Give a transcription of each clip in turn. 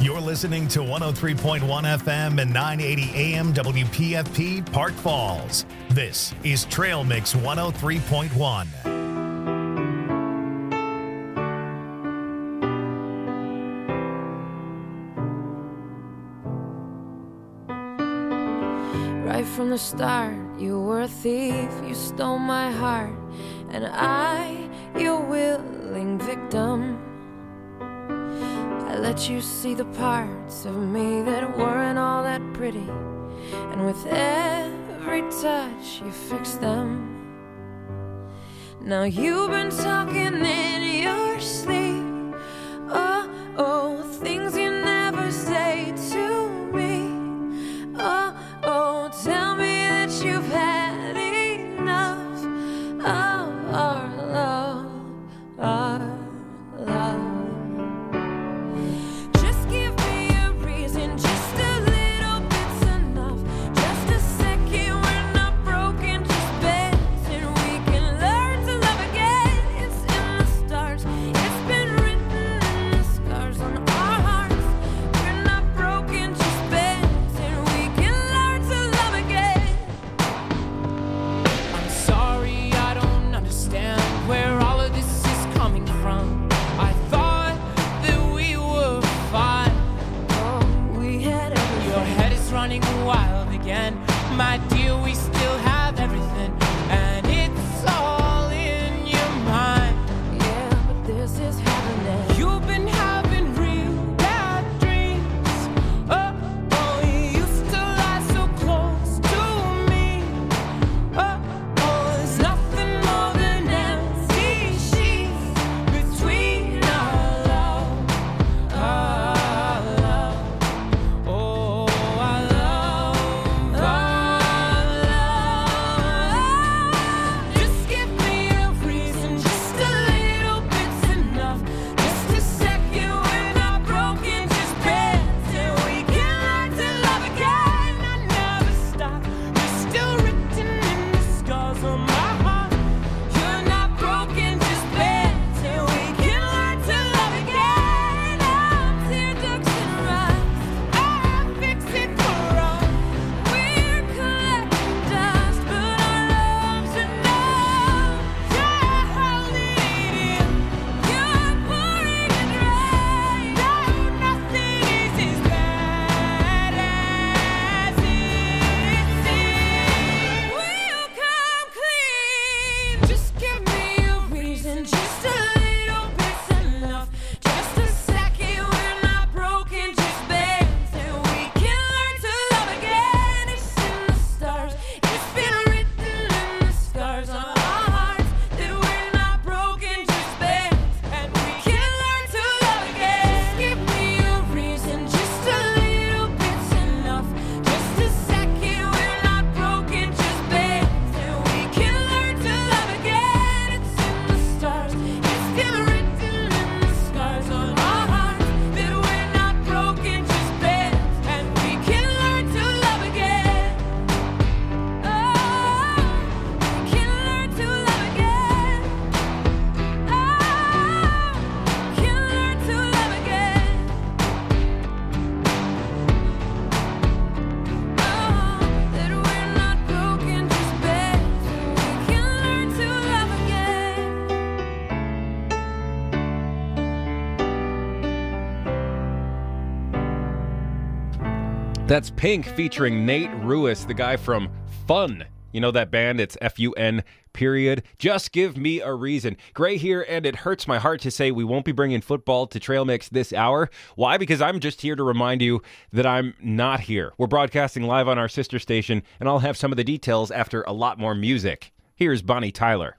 You're listening to 103.1 FM and 980 AM WPFP Park Falls. This is Trail Mix 103.1. Right from the start, you were a thief, you stole my heart, and I, your willing victim. I let you see the parts of me that weren't all that pretty, and with every touch you fixed them. Now you've been talking in your sleep, oh, things you never say to me, oh, tell me that you've had enough of our love, our love. My dear, we still have everything, and it's all in your mind. Yeah, but this is happening. You've been having real bad dreams. Oh, you used to lie so close to me. Oh, there's nothing more than empty sheets between our love, our love. Oh, our love, our That's Pink featuring Nate Ruess, the guy from Fun. You know that band? It's F-U-N, period. Just give me a reason. Gray here, and it hurts my heart to say we won't be bringing football to Trail Mix this hour. Why? Because I'm just here to remind you that I'm not here. We're broadcasting live on our sister station, and I'll have some of the details after a lot more music. Here's Bonnie Tyler.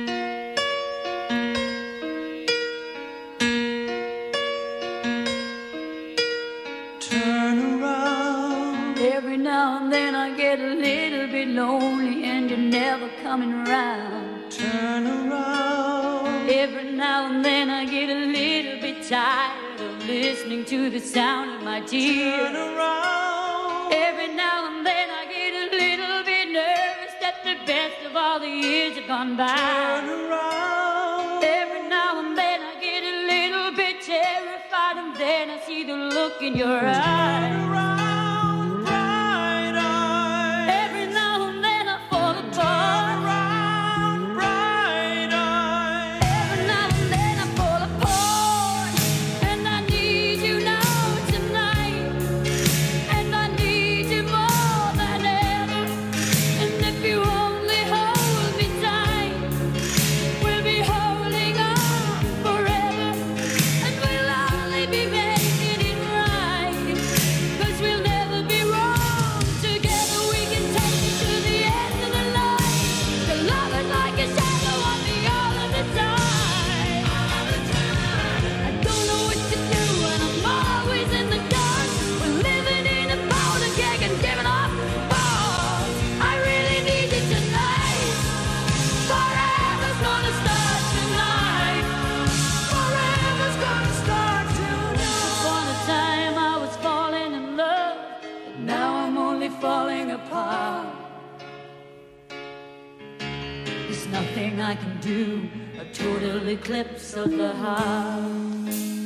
Every now and then I get a little bit lonely and you're never coming around. Turn around. Every now and then I get a little bit tired of listening to the sound of my tears. Turn around. Every now and then I get a little bit nervous that the best of all the years have gone by. Turn around. Every now and then I get a little bit terrified and then then I see the look in your eyes. Around bright eyes. Every now and then I fall apart. Around bright eyes. Every now and then I fall apart. And I need you now tonight. And I need you more than ever. And if you only hold me tight, we'll be holding on forever. And we'll only be making it right. 'Cause we'll never be wrong. Together we can take it to the end of the line. The love is like a shadow on me all of the time. I don't know what to do and I'm always in the dark. We're living in a powder keg and giving off balls. I really need you tonight. Forever's gonna start tonight. Forever's gonna start tonight. Upon a time I was falling in love, but now I'm only falling apart. There's nothing I can do, a total eclipse of the heart.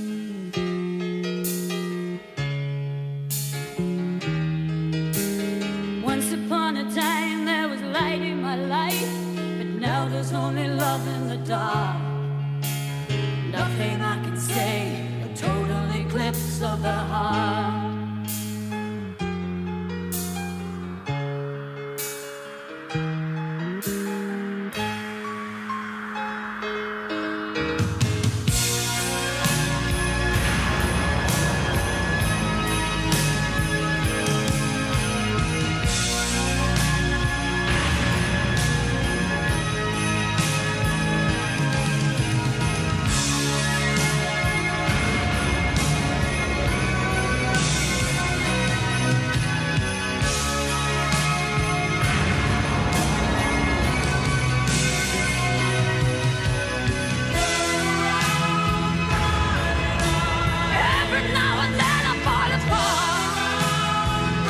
Once upon a time there was light in my life, but now there's only love in the dark. Nothing I can say, a total eclipse of the heart. Every now and then I fall apart.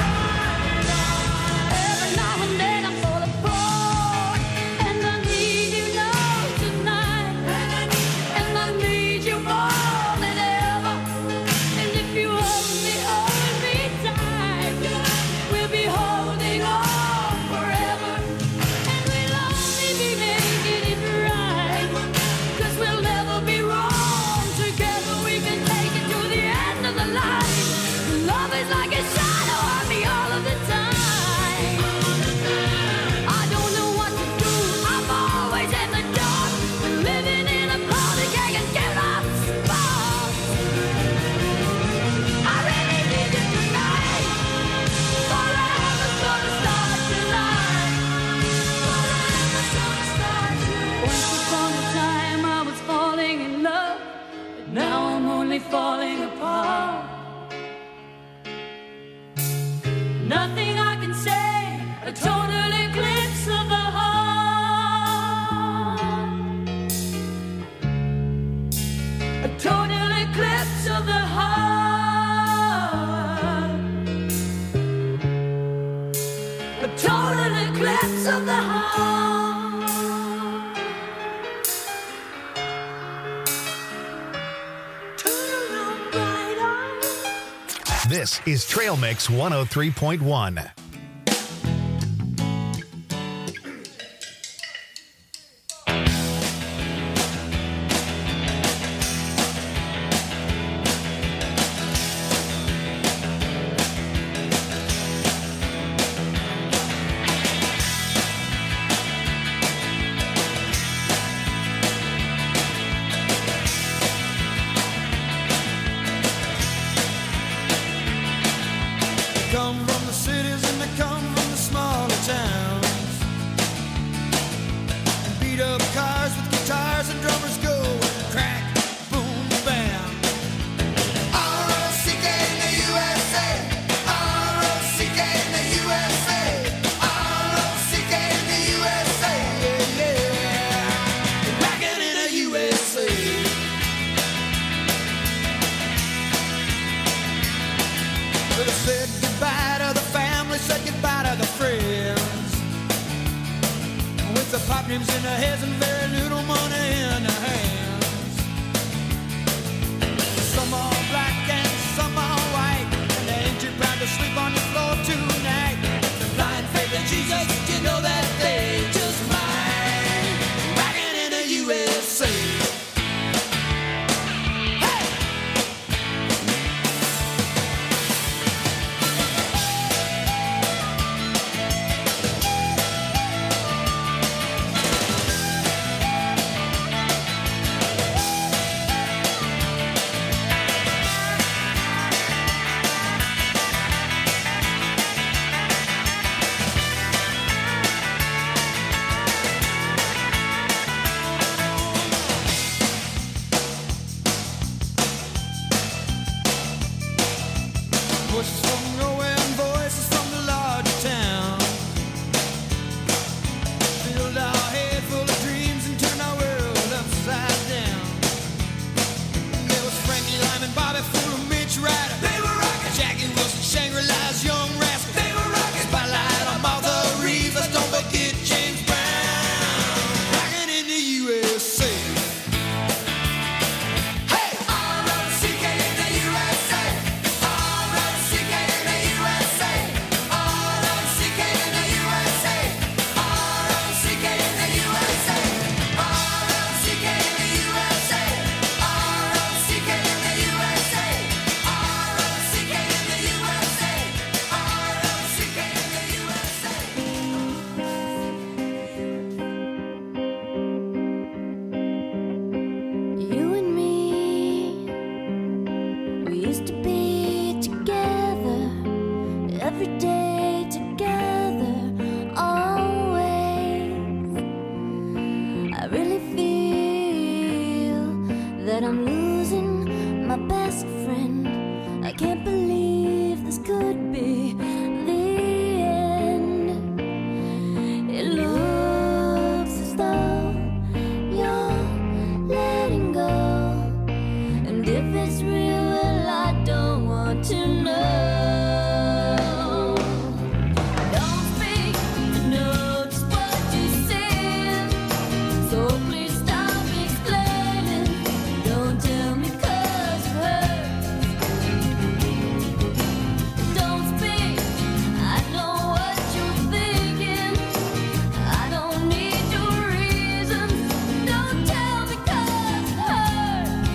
Every now and then I fall apart. And I need you now tonight. And I need you more than ever. And if you only hold me tight, we'll be holding on forever. And we'll only be making it right. 'Cause we'll never be wrong. Together we can take it to the end of the line. Love is like a shadow on me all of the time. I don't know what to do, I'm always in the dark. We're living in a powder keg and giving off sparks. I really need you tonight. Forever's gonna start tonight. Forever's gonna start tonight. Once upon a time I was falling in love, but now I'm only falling apart. Nothing I can say, a total eclipse of the heart. A total eclipse of the heart. A total eclipse of the heart. Turn around, bright eyes. This is Trail Mix 103.1. Come from the cities and they come from the smaller towns. And beat up cars with guitars and drummers go crack, boom, bam. R-O-C-K in the USA. R-O-C-K in the USA. R-O-C-K in the USA. Yeah, yeah. Rockin' in the USA. Well, I said goodbye to the family, said goodbye to the friends. With the pop names in their heads and very little money in their hands. Some are black and Voices from nowhere and voices from the larger town. Filled our head full of dreams and turned our world upside down. There was Frankie Lyman, Bobby Fuller, Mitch Ryder. They were rocking. Jackie Wilson, Shangri-La's Young Rascals. They were rocking. Spotlight on Martha Reeves. Let's don't forget James Brown. Rocking in the USA. Hey, R-O-C-K in the USA. R-O-C-K in the USA. R-O-C-K in the USA. R-O-C-K in the USA. R-O-C-K in the USA. R-O-C-K in the USA. R-O-C-K in the USA. R-O-C-K in the USA. You and me, we used to be together every day, together, always. I really feel that I'm losing my best friend. I can't believe this could be the end. It looks as though you're letting go. And if it's real, well, I don't want to know. Don't speak, I know just what you said. So please stop explaining. Don't tell me 'cause it hurts. Don't speak, I know what you're thinking. I don't need your reasons. Don't tell me 'cause it hurts.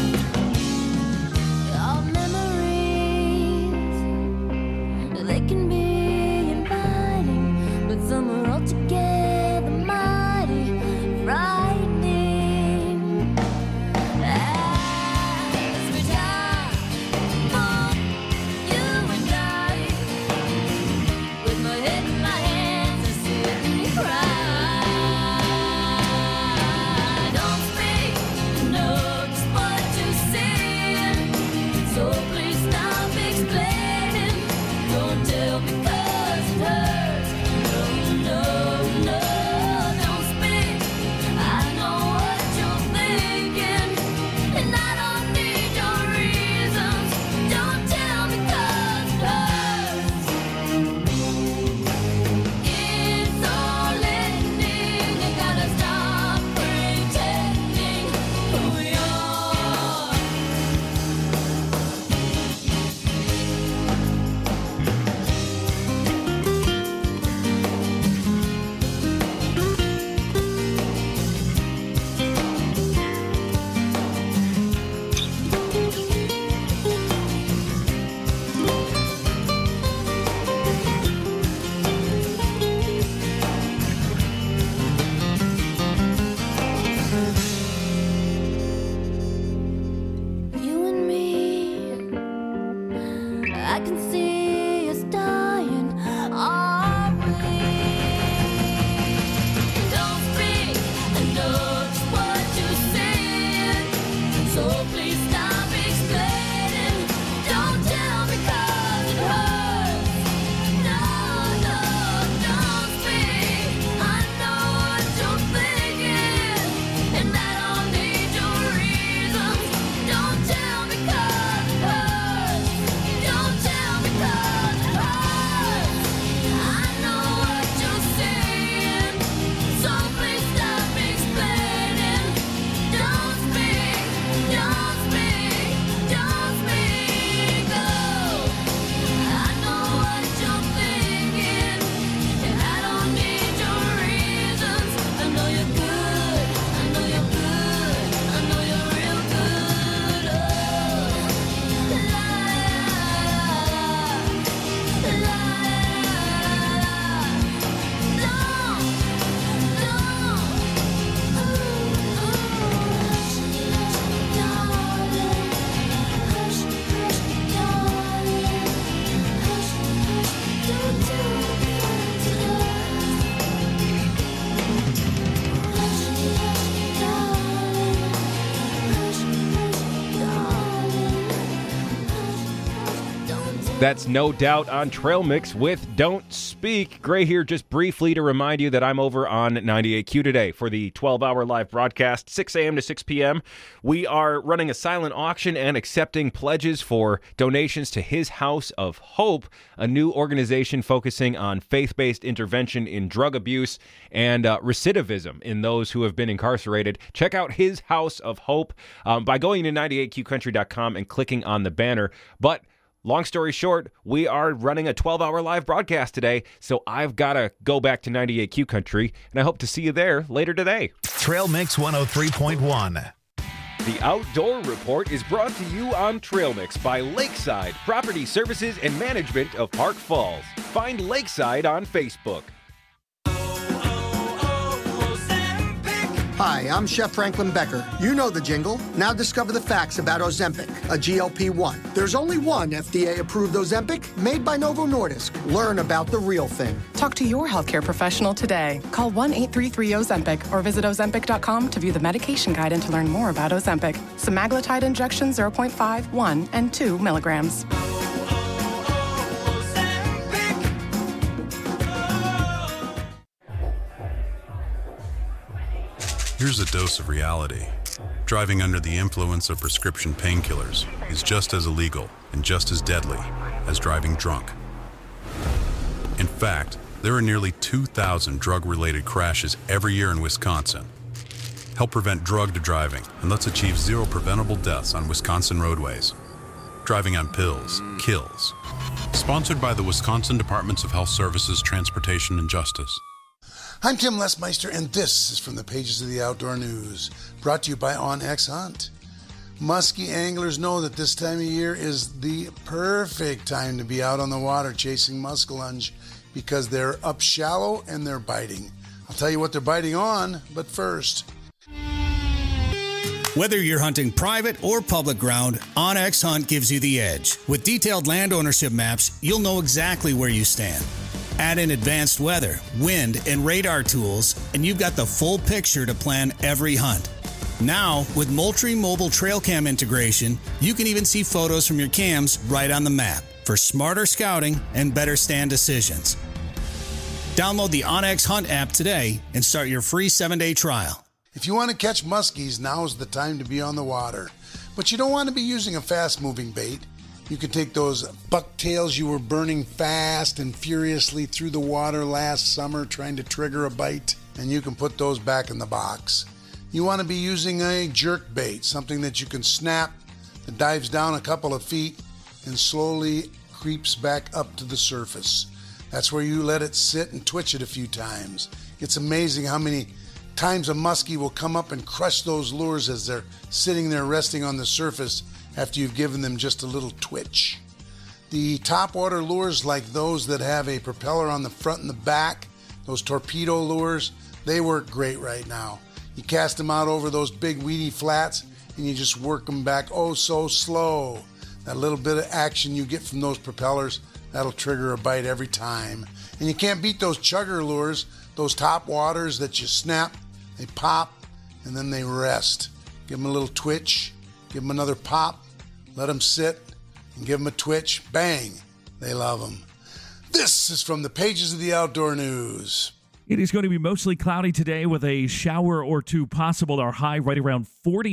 Our memories, they can be inviting, but some are altogether mighty frightening. As we die for you and I, with my head in my hands, I sit and cry. Don't speak, know just what you're saying. So please stop explaining. Don't tell me 'cause it hurts. No, no, no. Don't speak. I know what you're thinking, and I don't need your reasons. Don't tell me 'cause it hurts. It's all ending. You gotta stop pretending who you are. You and me, I can see us dying, are we? Don't speak, I know just what you're saying. So please stop explaining. Don't tell me 'cause it hurts. No, no, don't speak. I know what you're thinking, and I don't need your reasons. Don't tell me 'cause it hurts. Don't tell me 'cause That's No Doubt on Trail Mix with Don't Speak. Gray here just briefly to remind you that I'm over on 98Q today for the 12-hour live broadcast, 6 a.m. to 6 p.m. We are running a silent auction and accepting pledges for donations to His House of Hope, a new organization focusing on faith-based intervention in drug abuse and recidivism in those who have been incarcerated. Check out His House of Hope by going to 98qcountry.com and clicking on the banner. But long story short, we are running a 12-hour live broadcast today, so I've got to go back to 98Q Country, and I hope to see you there later today. Trail Mix 103.1. The Outdoor Report is brought to you on Trail Mix by Lakeside Property Services and Management of Park Falls. Find Lakeside on Facebook. Hi, I'm Chef Franklin Becker. You know the jingle. Now discover the facts about Ozempic, a GLP-1. There's only one FDA-approved Ozempic made by Novo Nordisk. Learn about the real thing. Talk to your healthcare professional today. Call 1-833-OZEMPIC or visit Ozempic.com to view the medication guide and to learn more about Ozempic. Semaglutide injection 0.5, 1, and 2 milligrams. Here's a dose of reality. Driving under the influence of prescription painkillers is just as illegal and just as deadly as driving drunk. In fact, there are nearly 2,000 drug-related crashes every year in Wisconsin. Help prevent drug driving, and let's achieve zero preventable deaths on Wisconsin roadways. Driving on pills kills. Sponsored by the Wisconsin Departments of Health Services, Transportation, and Justice. I'm Tim Lesmeister, and this is from the pages of the Outdoor News, brought to you by OnX Hunt. Muskie anglers know that this time of year is the perfect time to be out on the water chasing muskellunge because they're up shallow and they're biting. I'll tell you what they're biting on, but first. Whether you're hunting private or public ground, OnX Hunt gives you the edge. With detailed land ownership maps, you'll know exactly where you stand. Add in advanced weather, wind, and radar tools, and you've got the full picture to plan every hunt. Now, with Moultrie Mobile Trail Cam integration, you can even see photos from your cams right on the map for smarter scouting and better stand decisions. Download the OnX Hunt app today and start your free 7-day trial. If you want to catch muskies, now's the time to be on the water. But you don't want to be using a fast-moving bait. You can take those bucktails you were burning fast and furiously through the water last summer trying to trigger a bite, and you can put those back in the box. You want to be using a jerk bait, something that you can snap, that dives down a couple of feet and slowly creeps back up to the surface. That's where you let it sit and twitch it a few times. It's amazing how many times a muskie will come up and crush those lures as they're sitting there resting on the surface after you've given them just a little twitch. The topwater lures like those that have a propeller on the front and the back, those torpedo lures, they work great right now. You cast them out over those big weedy flats and you just work them back oh so slow. That little bit of action you get from those propellers, that'll trigger a bite every time. And you can't beat those chugger lures, those top waters that you snap, they pop, and then they rest. Give them a little twitch, give them another pop, let them sit, and give them a twitch. Bang! They love them. This is from the pages of the Outdoor News. It is going to be mostly cloudy today with a shower or two possible. Our high right around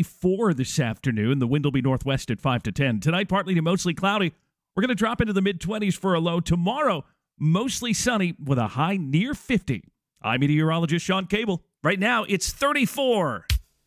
44 this afternoon. The wind will be northwest at 5 to 10. Tonight, partly to mostly cloudy. We're going to drop into the mid-20s for a low. Tomorrow, mostly sunny with a high near 50. I'm meteorologist Sean Cable. Right now, it's 34.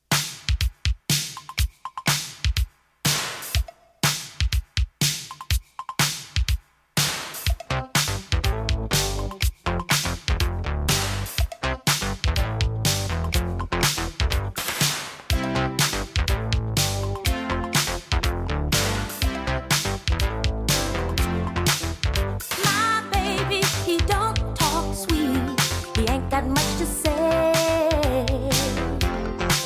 My baby, he don't talk sweet. He ain't got much to say.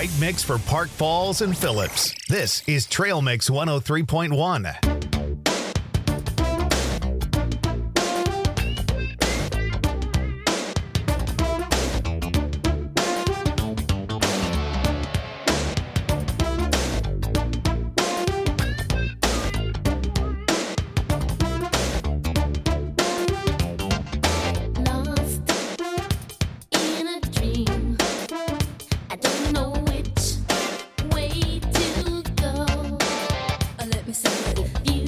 right mix for Park Falls and Phillips. This is Trail Mix 103.1. Let me say it.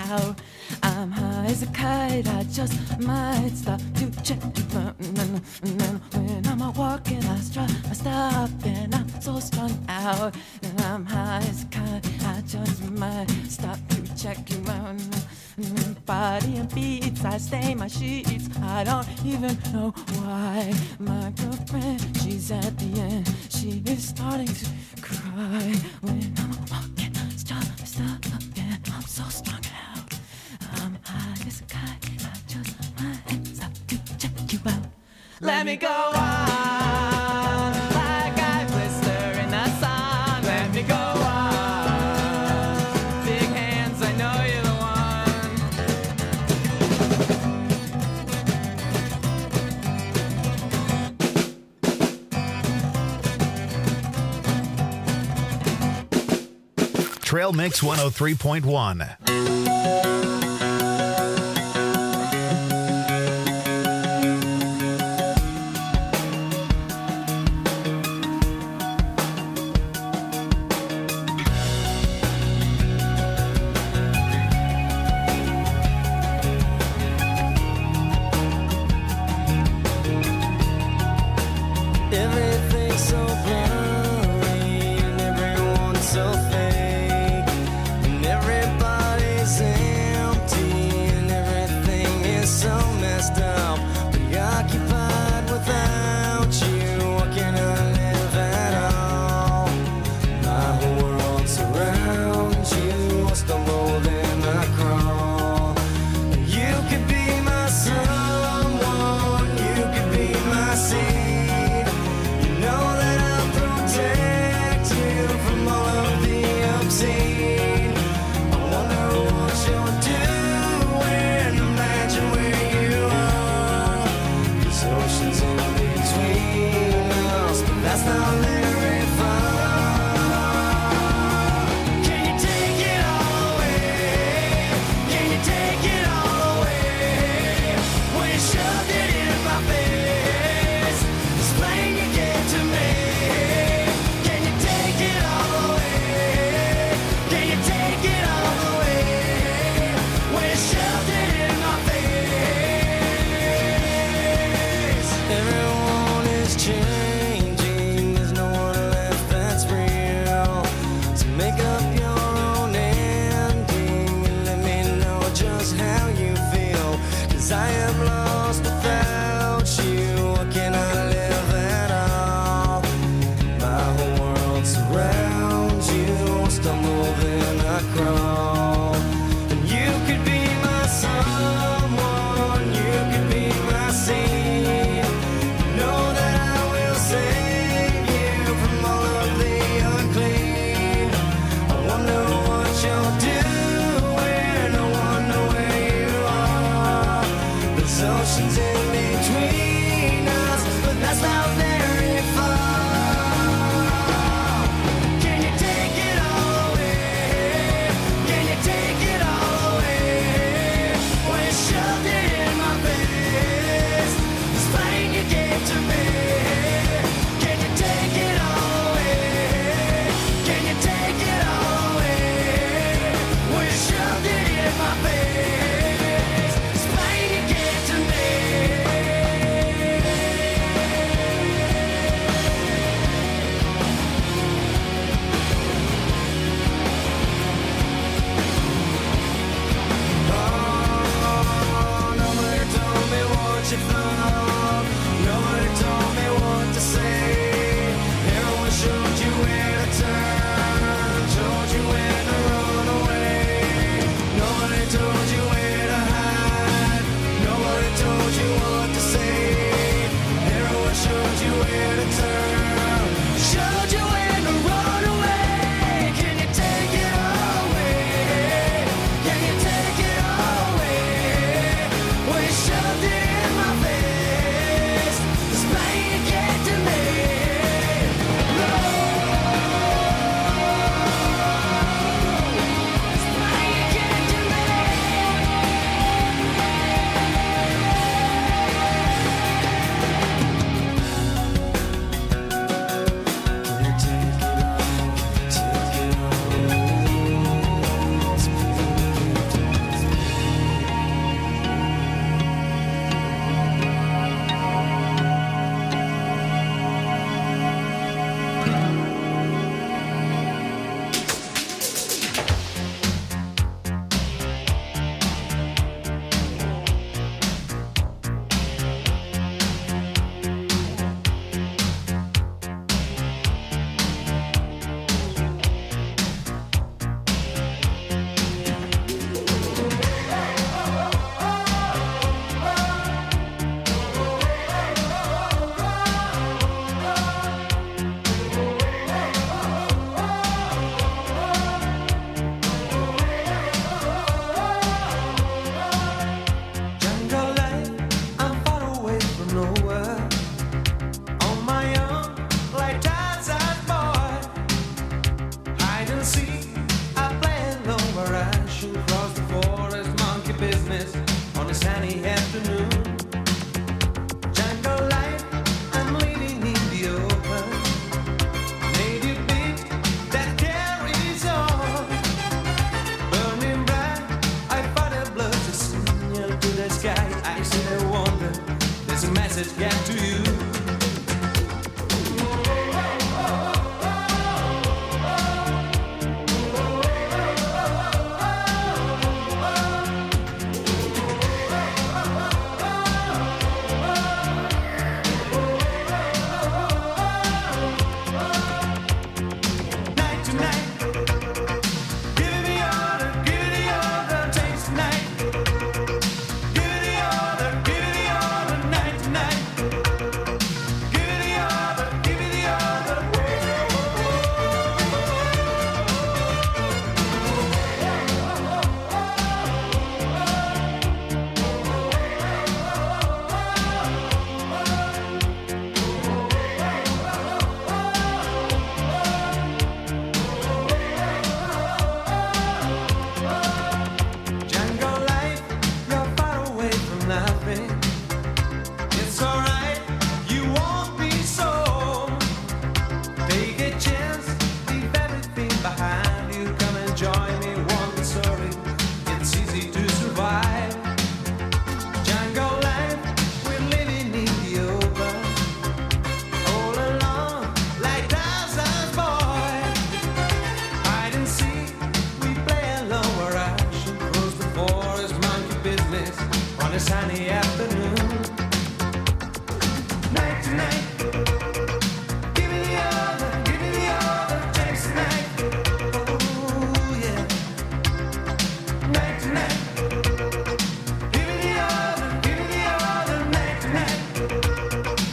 out. I'm high as a kite, I just might stop to check you out. And then when I'm walking, I stop, and I'm so strung out. And I'm high as a kite, I just might stop to check you out. Body and beats, I stain my sheets. I don't even know why. My girlfriend, she's at the end. She is starting to cry. When I'm walking, stop, and I'm so strung out. I'm high as a kite, I just might stop to check you out. Let me go on, like I blister in the sun. Let me go on, big hands, I know you're the one. Trail Mix 103.1. Everything's so blurry and everyone's so fake, and everybody's empty and everything is so messed up, preoccupied without you. What can I live at all? My whole world surrounds you. I stumble then I crawl. You could be my someone, you could be my seed. Oceans in between us, but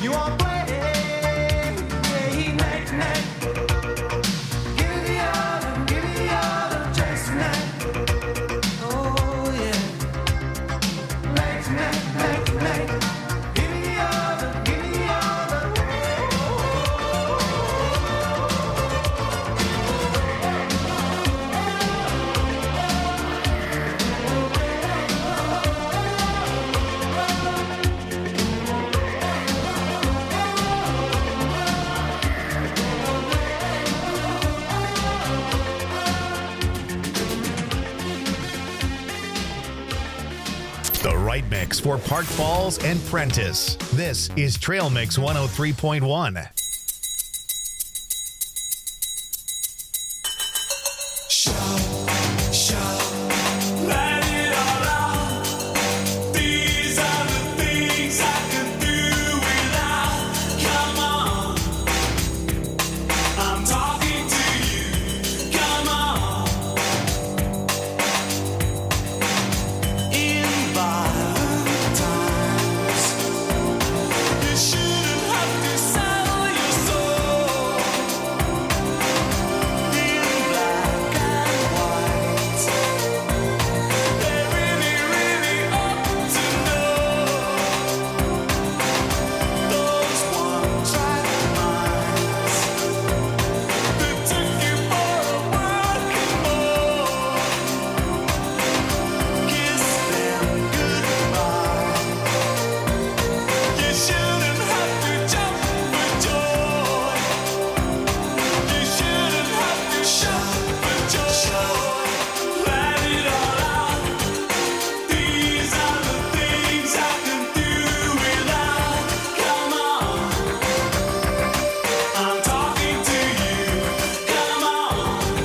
You want to play? Night, night. Give me the other chance tonight. Oh yeah. Night, night, night, night. Give me the other, give me the other. The right mix for Park Falls and Prentice. This is Trail Mix 103.1. Let it all out. These are the things I can do without. Come on, I'm talking to you. Come on. In violent times, you shouldn't have to sell your soul. In black and white, they really, really ought to know. Those one-track minds that took you for a working boy. Kiss them goodbye. You shouldn't have to jump for joy. You shouldn't have to shout for joy. Let it all out. These are the things I can do without. Come on, I'm talking to you. Come on.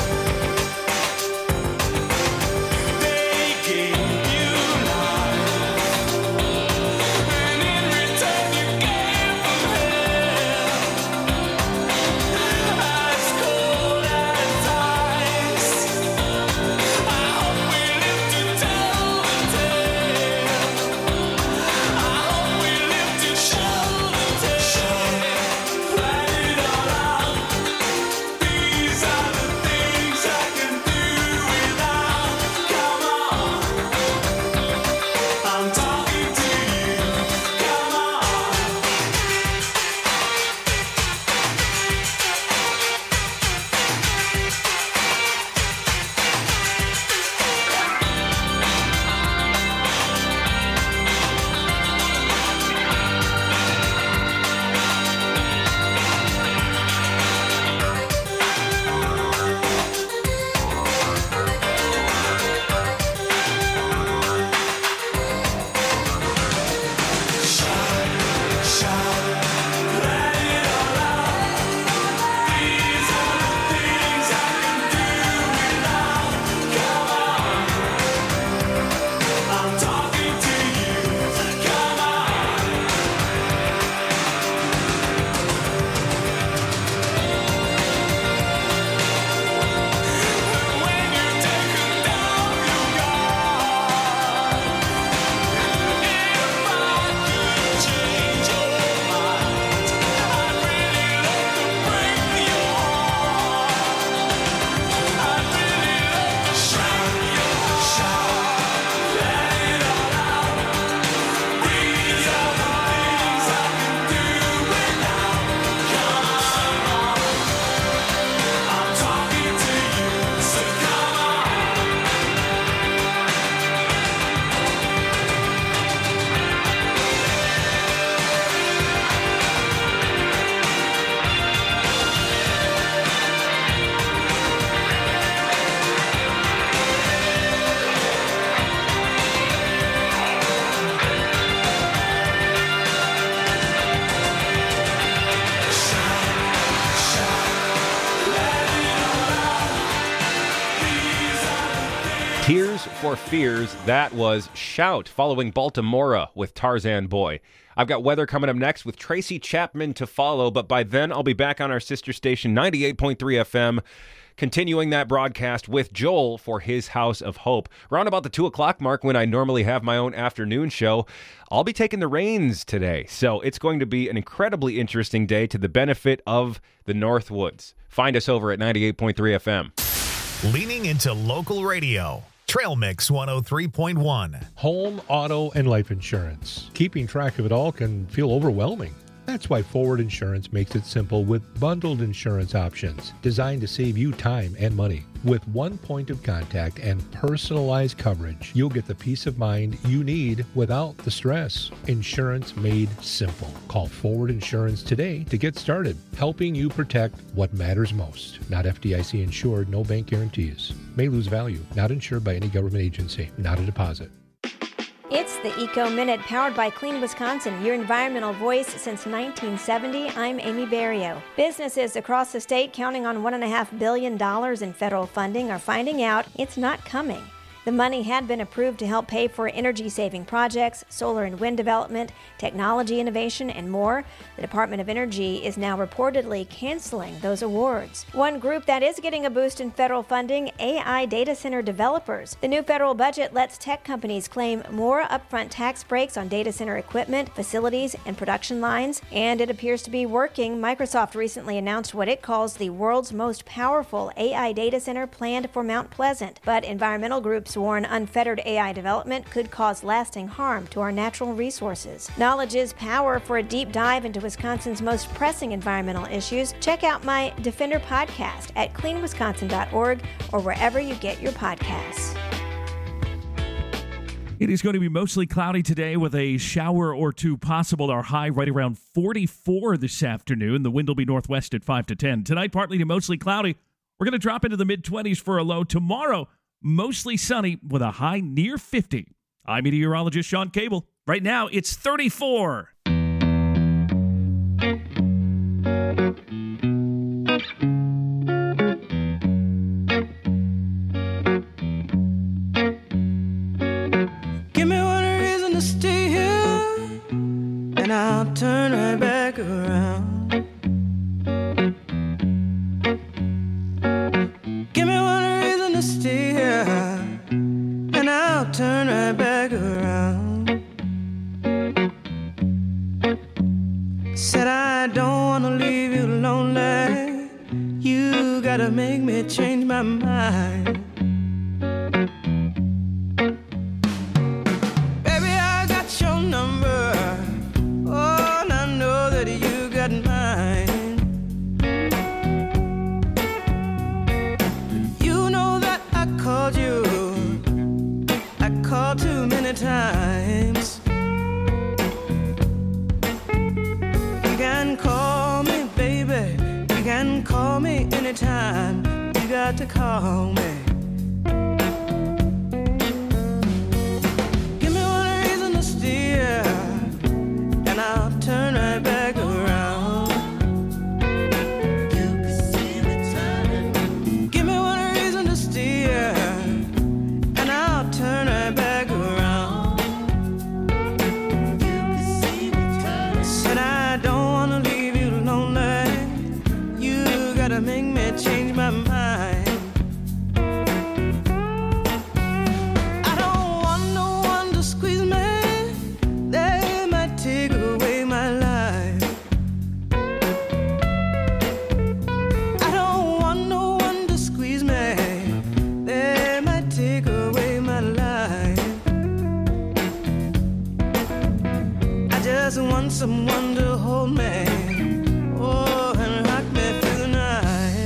They gave you life, and in return you gave them hell. As cold as ice. I hope we live to tell the tale. I hope we live to show the tale. Let it all out. These are the things I can do without. Come on, I'm talking to you. Come on. Tears for Fears, that was Shout, following Baltimora with Tarzan Boy. I've got weather coming up next with Tracy Chapman to follow, but by then I'll be back on our sister station, 98.3 FM, continuing that broadcast with Joel for his House of Hope. Around about the 2 o'clock mark, when I normally have my own afternoon show, I'll be taking the reins today. So it's going to be an incredibly interesting day to the benefit of the Northwoods. Find us over at 98.3 FM. Leaning into local radio. Trail Mix 103.1. Home, auto, and life insurance. Keeping track of it all can feel overwhelming. That's why Forward Insurance makes it simple with bundled insurance options designed to save you time and money. With one point of contact and personalized coverage, you'll get the peace of mind you need without the stress. Insurance made simple. Call Forward Insurance today to get started, helping you protect what matters most. Not FDIC insured, no bank guarantees. May lose value. Not insured by any government agency. Not a deposit. It's the Eco Minute, powered by Clean Wisconsin, your environmental voice since 1970. I'm Amy Barrio. Businesses across the state counting on $1.5 billion in federal funding are finding out it's not coming. The money had been approved to help pay for energy-saving projects, solar and wind development, technology innovation, and more. The Department of Energy is now reportedly canceling those awards. One group that is getting a boost in federal funding, AI data center developers. The new federal budget lets tech companies claim more upfront tax breaks on data center equipment, facilities, and production lines, and it appears to be working. Microsoft recently announced what it calls the world's most powerful AI data center planned for Mount Pleasant, but environmental groups warn unfettered AI development could cause lasting harm to our natural resources. Knowledge is power. For a deep dive into Wisconsin's most pressing environmental issues, check out my Defender podcast at cleanwisconsin.org or wherever you get your podcasts. It is going to be mostly cloudy today with a shower or two possible. Our high right around 44 this afternoon. The wind will be northwest at 5 to 10. Tonight, partly to mostly cloudy. We're going to drop into the mid-20s for a low. Tomorrow, mostly sunny with a high near 50. I'm meteorologist Sean Cable. Right now, it's 34. Give me one reason to stay here, and I'll turn right back around. Give me one reason to stay here, and I'll turn right back around. Said I don't wanna leave you lonely. You gotta make me change my mind. Baby, I got your number. Oh, and I know that you got mine. You know that I called you. I called too many times. You can call me, baby. You can call me anytime. You got to call me. Give me one reason to steer, and I'll turn right back around. You can see me turning. Give me one reason to steer, and I'll turn right back around. You can see me turning. Said I don't wanna leave you lonely. You gotta make me change my mind. I don't want no one to squeeze me. They might take away my life. I don't want no one to squeeze me. They might take away my life. I just want someone to hold me. Oh, and rock me through the night.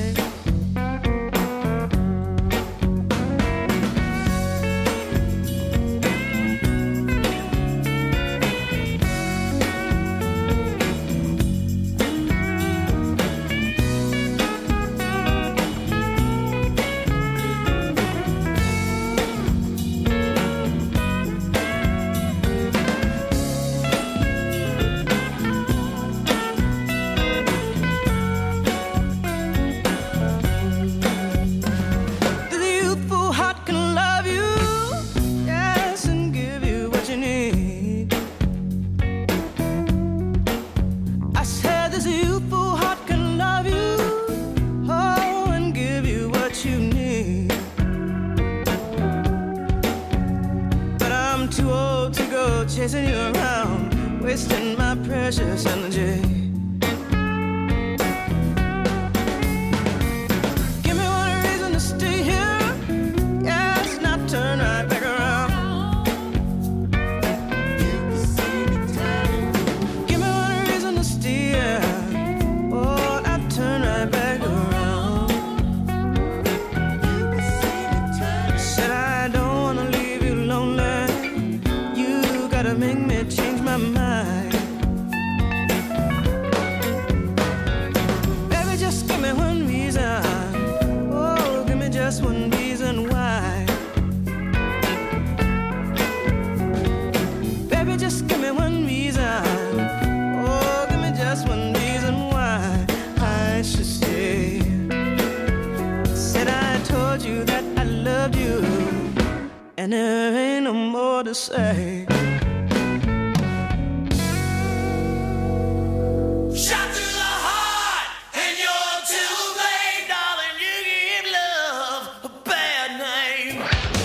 The youthful heart can love you, yes, and give you what you need. I said this youthful heart can love you, oh, and give you what chasing you around, wasting my precious energy. Give me one reason to stay here, yes, not turn right back around. Give me one reason to stay here, oh, not turn right back around. Said I don't wanna leave you lonely, you gotta make me change my mind. Baby, just give me one reason, oh, give me just one reason why. Baby, just give me one reason, oh, give me just one reason why I should stay. Said I told you that I loved you, and there ain't no more to say. Shot through the heart, and you're to blame, darling. You give love a bad name.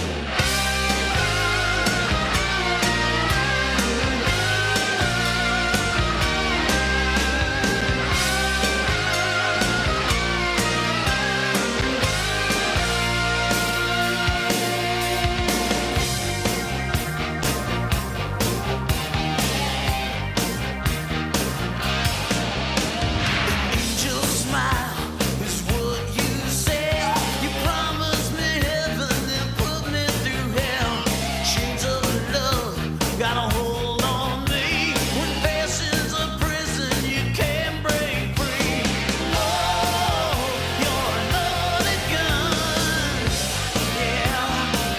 Angel smile is what you said. You promised me heaven, then put me through hell. Chains of love got a hold on me. When passion's a prison, you can't break free. Oh, you're a loaded gun, yeah.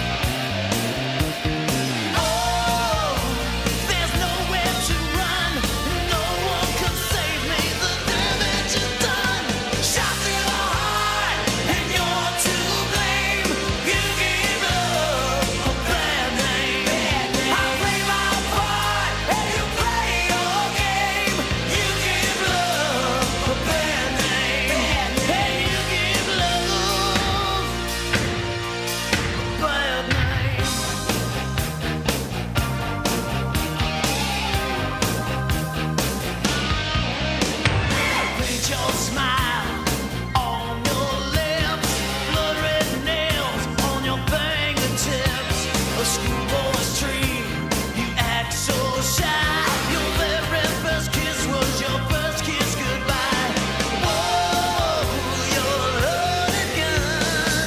Oh, there's nowhere to run, no one can save me. The damage is done. Shot through the heart, and you're to blame. You gave love a bad name. I play my part, and you play your game. You give love a bad name, and you give love a bad name. Paint your smile on your lips, blood red nails on your fingertips. A schoolboy's dream, you act so shy. Your very first kiss was your first kiss goodbye. Whoa, you're a loaded gun.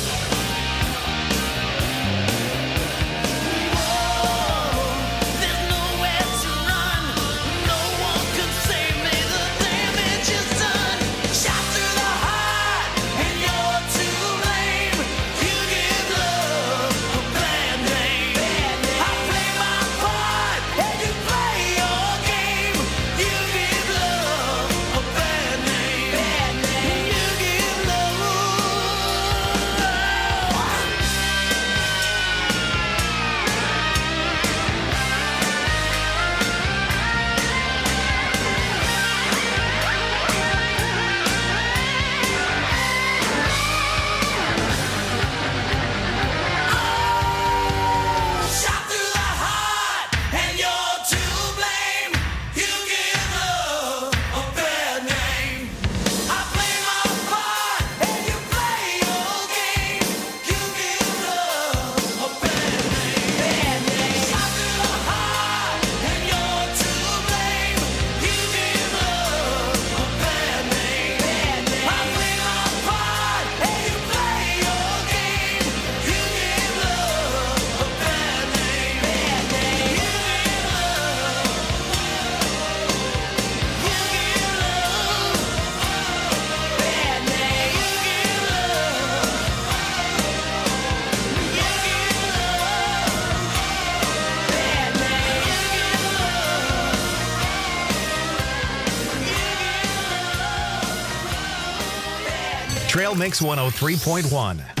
Whoa, there's nowhere to run, no one can save me. The damage is done. Shot through the heart, and you're to blame. You give love a bad name. I play my part, and you play your game. You give love a bad name. You give love. Shot through the heart, and you're to blame. You give love a bad name. I play my part, and you play your game. You give love a bad name. Shot through the heart, and you're to blame. You give love a bad name. I play my part, and you play your game. You give love a bad name. You give Trail Mix 103.1.